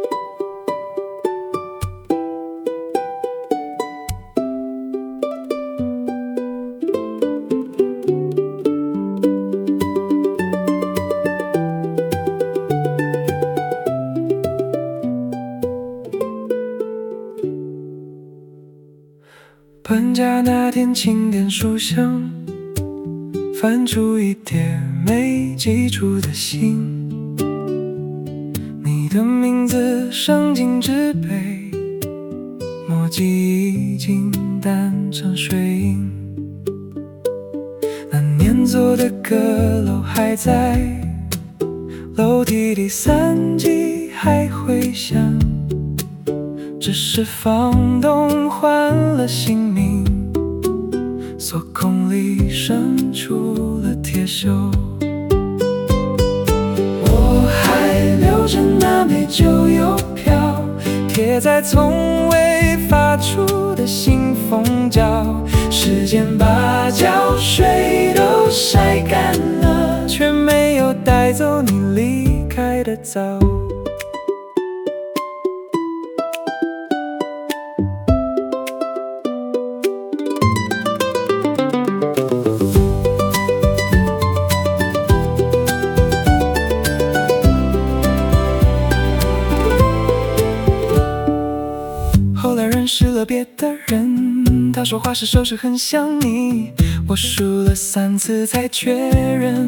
搬家那天清点书箱，翻出一叠没寄出的信，你的名字伤进纸杯，墨迹已经淡成水印。那年做的阁楼还在，楼梯第3级还回响，只是房东换了新名，锁孔里渗出了铁锈。我还留着那枚旧邮票，贴在从未发出的信封角，时间把胶水都晒干了，却没有带走你离开的早。后来认识了别的人，他说花式手势很像你，我数了3次才确认，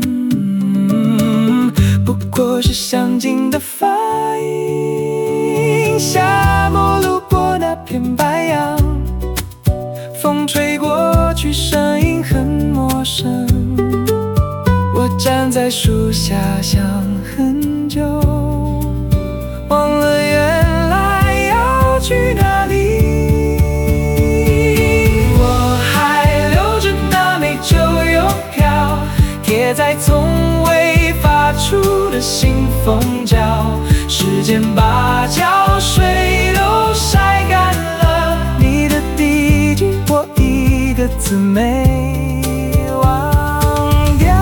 不过是相近的发音。夏末路过那片白杨，风吹过去，声音很陌生，我站在树下想很久，忘了原来要去哪里。我还留着那枚旧邮票，贴在从未发出的信封角，时间把胶水都晒干了，你的地址我一个字没忘掉。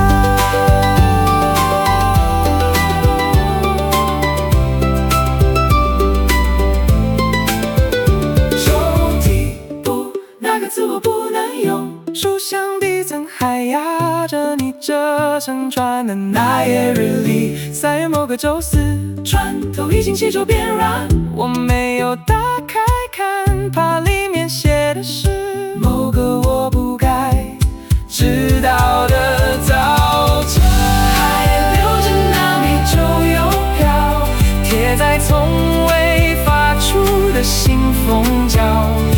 抽屉不，那个字我不能用，书箱底层还压着你这成传的那页日历。3月某个周四，床头已经气皱变软，我没有打开看，怕里面写的是某个我不该知道的早晨。还留着那枚旧邮票，贴在从未发出的信封角，